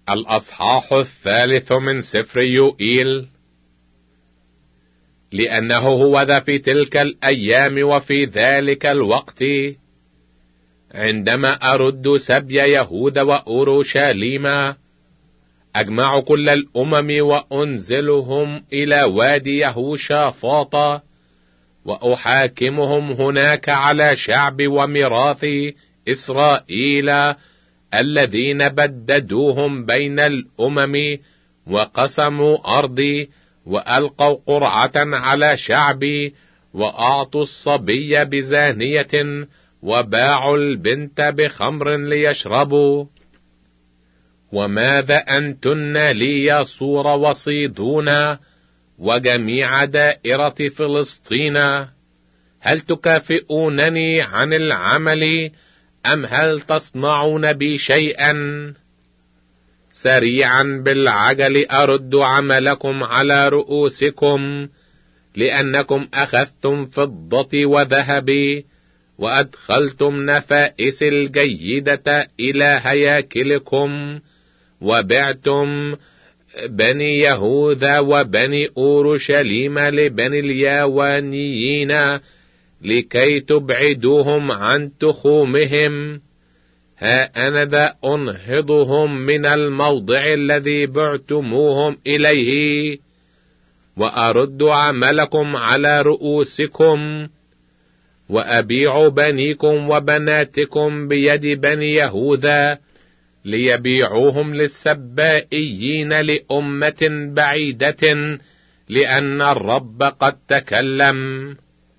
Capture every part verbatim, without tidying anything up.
الأصحاح الثالث من سفر يوئيل. لأنه هو ذا في تلك الأيام وفي ذلك الوقت عندما أرد سبي يهوذا وأورشليم أجمع كل الأمم وأنزلهم إلى وادي يهوشافاط وأحاكمهم هناك على شعب وميراث إسرائيل الذين بددوهم بين الأمم وقسموا أرضي وألقوا قرعة على شعبي وأعطوا الصبي بزانية وباعوا البنت بخمر ليشربوا. وماذا أنتن لي يا صور وصيدون وجميع دائرة فلسطين؟ هل تكافئونني عن العمل أم هل تصنعون بي شيئا؟ سريعا بالعجل أرد عملكم على رؤوسكم، لأنكم أخذتم فضتي وذهبي وأدخلتم نفائس الجيدة إلى هياكلكم، وبعتم بني يهوذا وبني أورشليم لبني الياوانيين لكي تبعدوهم عن تخومهم. ها أنا ذا أنهضهم من الموضع الذي بعتموهم إليه وأرد عملكم على رؤوسكم، وأبيع بنيكم وبناتكم بيد بني يهوذا ليبيعوهم للسبائيين لأمة بعيدة، لأن الرب قد تكلم.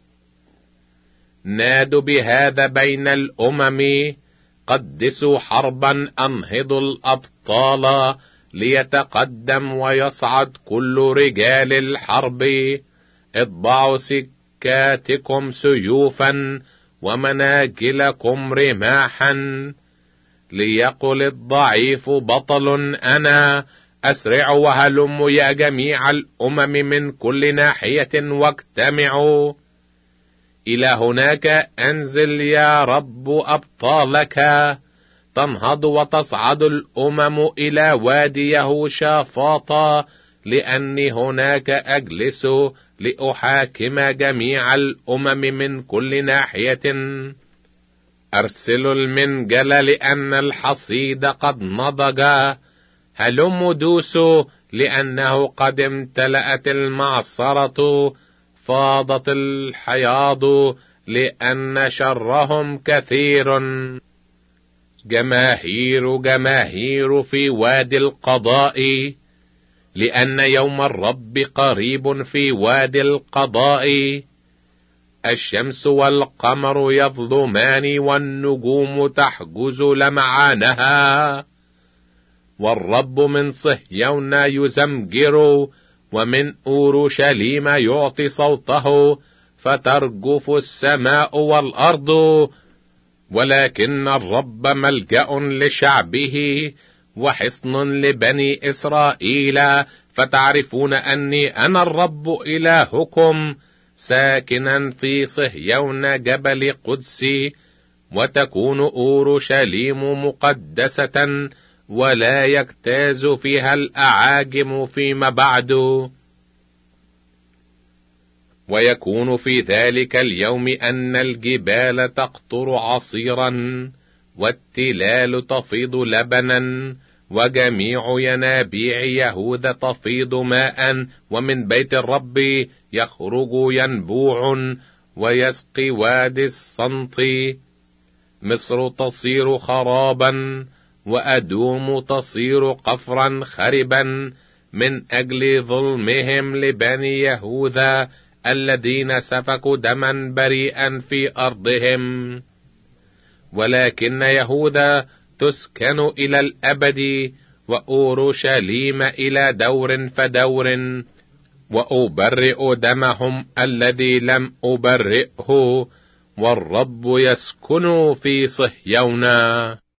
نادوا بهذا بين الأمم، قدسوا حربا، أنهضوا الأبطال ليتقدم ويصعد كل رجال الحرب. اطبعوا سكاتكم سيوفا ومناجلكم رماحا، ليقل الضعيف بطل أنا. أسرعوا وهلموا يا جميع الأمم من كل ناحية واجتمعوا إلى هناك. أنزل يا رب أبطالك، تنهض وتصعد الأمم إلى وادي يهوشافاط، لأني هناك أجلس لأحاكم جميع الأمم من كل ناحية. أرسلوا المنجل لأن الحصيد قد نضج، هلموا دوسوا لأنه قد امتلأت المعصرة، فاضت الحياض لأن شرهم كثير. جماهير جماهير في وادي القضاء، لأن يوم الرب قريب في وادي القضاء. الشمس والقمر يظلمان والنجوم تحجز لمعانها، والرب من صهيون يزمجر ومن أورشليم يعطي صوته، فترجف السماء والأرض. ولكن الرب ملجأ لشعبه وحصن لبني إسرائيل، فتعرفون أني أنا الرب إلهكم، ساكنا في صهيون جبل قدسي، وتكون أورشليم مقدسة ولا يجتاز فيها الأعاجم فيما بعد. ويكون في ذلك اليوم أن الجبال تقطر عصيرا والتلال تفيض لبنا، وجميع ينابيع يهوذا تفيض ماء، ومن بيت الرب يخرج ينبوع ويسقي وادي الصمت. مصر تصير خرابا وأدوم تصير قفرا خربا من أجل ظلمهم لبني يهوذا الذين سفكوا دما بريئا في أرضهم. ولكن يهوذا تسكن إلى الأبد، وأورشليم إلى دور فدور، وأبرئ دمهم الذي لم أبرئه، والرب يسكن في صهيون.